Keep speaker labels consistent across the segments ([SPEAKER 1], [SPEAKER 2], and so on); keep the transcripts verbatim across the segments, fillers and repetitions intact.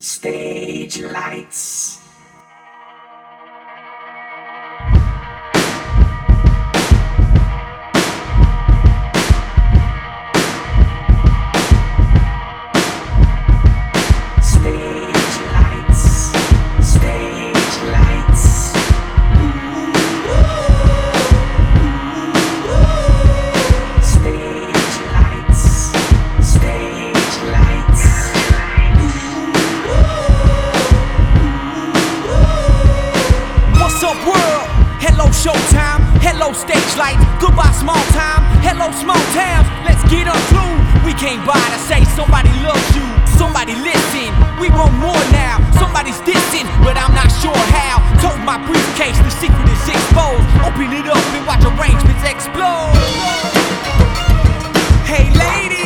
[SPEAKER 1] Stage lights.
[SPEAKER 2] Showtime, hello stage lights, goodbye small time, hello small towns, let's get unglued. We came by to say somebody loves you, somebody listen, we want more now, somebody's dissing, but I'm not sure how. Told my briefcase, the secret is exposed, open it up and watch arrangements explode. Hey lady,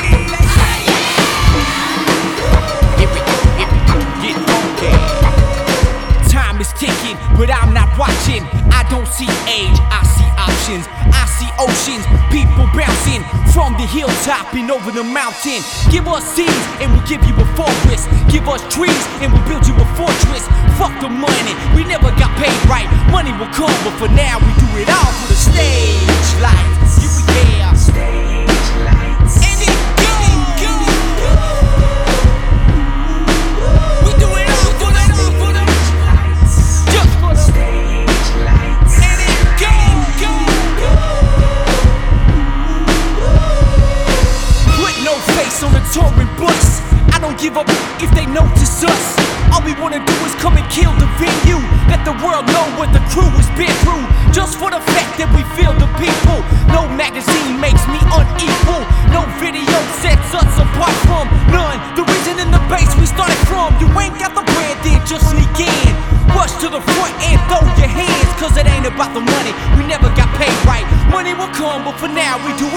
[SPEAKER 2] get funky. Time is ticking, but I'm not watching. I don't see age, I see options. I see oceans, people bouncing from the hilltop and over the mountain. Give us seeds and we'll give you a forest. Give us trees and we'll build you a fortress. Fuck the money, we never got paid right. Money will come, but for now we do it all for the stage lights. Here we go.
[SPEAKER 1] Stage lights.
[SPEAKER 2] And it go, go, go. We do it all for the, for the
[SPEAKER 1] lights.
[SPEAKER 2] Just for the
[SPEAKER 1] stage lights.
[SPEAKER 2] And it go, go, go. Put no face on the touring bus. I don't give up if they notice us. All we wanna do is come and kill the venue. Let the world know what the crew has been through. Just for the fact that we feel the people. No magazine makes me unequal. No video sets us apart from none. The reason in the base we started from. You ain't got the bread, then just sneak in. Rush to the front and throw your hands, cause it ain't about the money. We never got paid right. Money will come, but for now we do